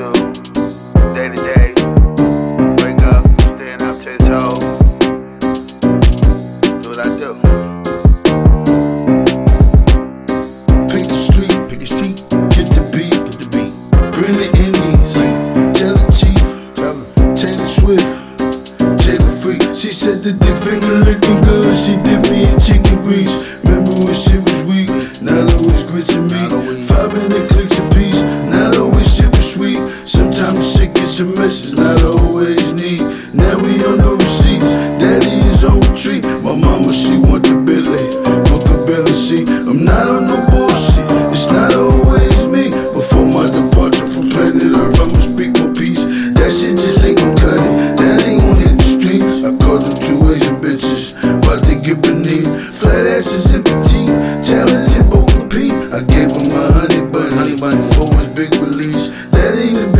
do. Day to day, wake up, stand up 10 toes. Do what I do. Pick the street, get the beat, bring the Indies, tell the chief, Taylor Swift, Taylor Free. She said the dick finger looking good, she did me in chicken grease. Remember when she was weak, not always grits and meat. 5 minute clicks a piece, not always shit was sweet. Sometimes shit gets a message, not always neat. Now we on the receipts, daddy is on retreat. My mama, she want the Billy, but could barely see. I'm not on no bullshit, it's not always me. Before my departure from planet Earth, I'ma speak my peace. That shit just ain't gon' cut it, that ain't gon' hit the streets. I called them 2 Asian bitches, but they get beneath. Flat asses and petite, talented, both compete. I gave them my honey bun for his big release. That ain't a